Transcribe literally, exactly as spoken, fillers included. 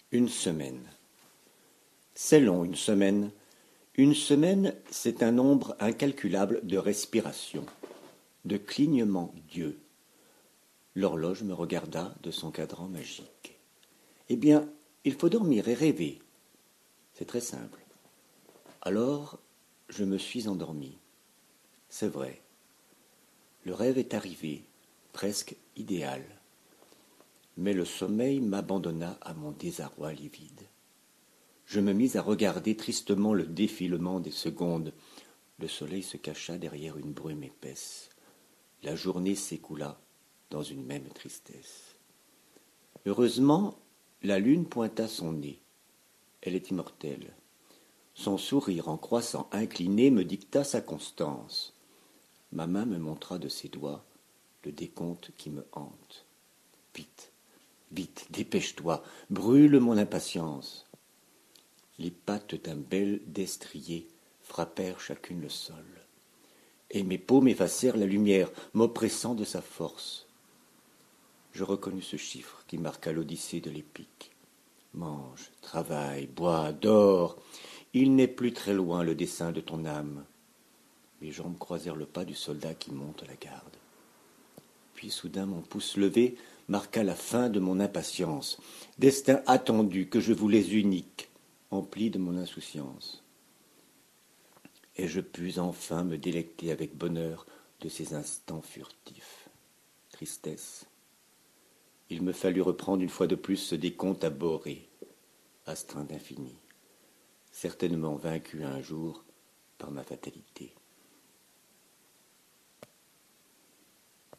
Une semaine. C'est long, une semaine. Une semaine, c'est un nombre incalculable de respirations, de clignements d'yeux. L'horloge me regarda de son cadran magique. Eh bien, il faut dormir et rêver. C'est très simple. Alors, je me suis endormi. C'est vrai. Le rêve est arrivé, presque idéal. Mais le sommeil m'abandonna à mon désarroi livide. Je me mis à regarder tristement le défilement des secondes. Le soleil se cacha derrière une brume épaisse. La journée s'écoula dans une même tristesse. Heureusement, la lune pointa son nez. Elle est immortelle. Son sourire en croissant incliné me dicta sa constance. Ma main me montra de ses doigts le décompte qui me hante. Vite, vite, dépêche-toi, brûle mon impatience. Les pattes d'un bel destrier frappèrent chacune le sol, et mes paumes effacèrent la lumière, m'oppressant de sa force. Je reconnus ce chiffre qui marqua l'odyssée de l'épique. Mange, travaille, bois, dors. Il n'est plus très loin le dessein de ton âme. Mes jambes croisèrent le pas du soldat qui monte la garde. Puis soudain mon pouce levé marqua la fin de mon impatience. Destin attendu que je voulais unique, empli de mon insouciance. Et je pus enfin me délecter avec bonheur de ces instants furtifs. Tristesse. Il me fallut reprendre une fois de plus ce décompte abhorré, astreint d'infini, certainement vaincu un jour par ma fatalité.